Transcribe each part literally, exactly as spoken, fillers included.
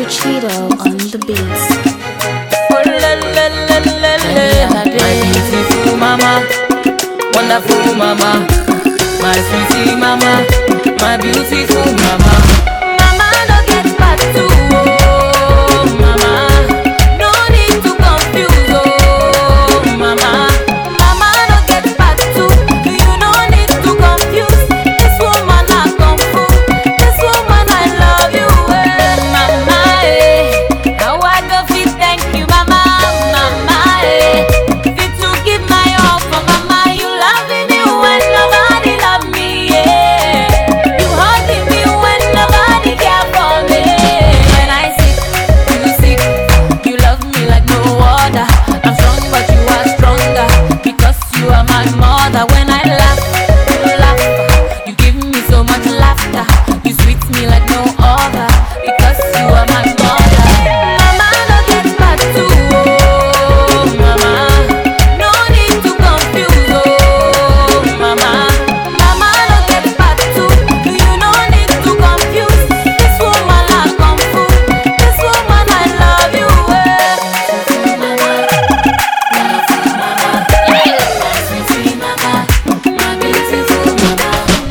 Mister Cheeto on the beats. Oh, la, la, la, la, la. My beautiful mama, wonderful mama, my sweetie mama, my beautiful mama. Mama no get back to oh, mama, no need to confuse oh, mama. Mama no get back to, you no need to confuse. This woman I come for, this woman I love you eh, mama eh. Now I go fit thank you mama, mama eh. Fit to give my all for mama, you loving me when nobody love me yeah. You hugging me when nobody care for me. When I sick, you sick, you love me like no other. I'm strong but you are stronger, because you are my mother. When I laugh, you laugh, you give me so much laughter. You sweet me like no other, because you are my mother. Mama no get back to oh, mama, no need to confuse oh, mama. Mama no get back to, you no need to confuse. This woman I come for, this woman I love you eh. Mama, wonderful mama, my sweetie mama, my beautiful mama.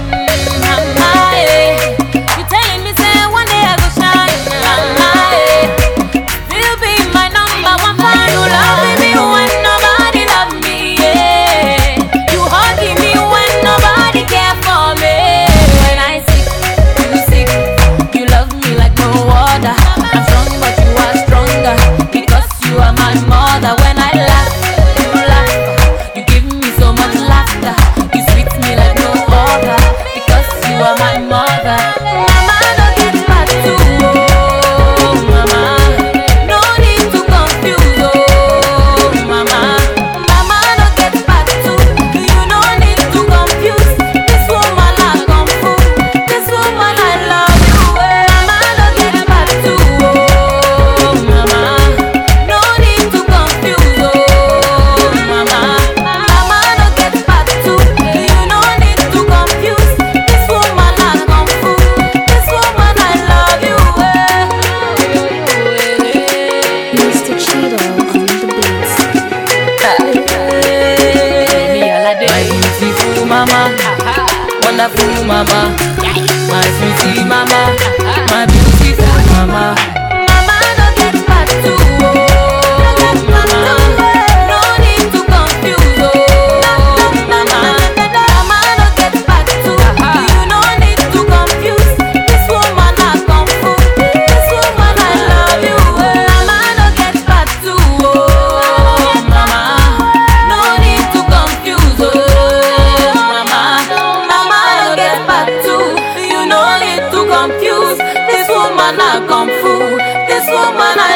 Mama eh, you telling me say one day I go shine. Mama eh, still be my number one fan. You loving me when nobody love me yeah. You hugging me when nobody care for me. When I sick, you sick, you love me like no other. I'm strong but you are stronger, because you are my mother. When I laugh, you laugh, you give me so much laughter. You sweet me like no other, because you are my mother. Mama no get back to oh, mama, no need to confuse oh, mama. Mama no get back to, you no need to confuse. This woman I come for, this woman I love you eh. Mama no get back to oh, mama, no need to confuse oh, mama. Mama no get back to, you no need to confuse. This woman I come for, this woman I love you eh. Mister Cheeto on the beats. My beautiful mama, wonderful mama, my sweetie mama, my beautiful mama. Mama no get back to oh, mama, no need to confuse oh, mama. Mama no get back to, you no need to confuse. This woman I come for, this woman I love you eh. Mama no get back to oh, mama, no need to confuse oh, mama. Mama no get back to, you no need to confuse. This woman I come for, this woman I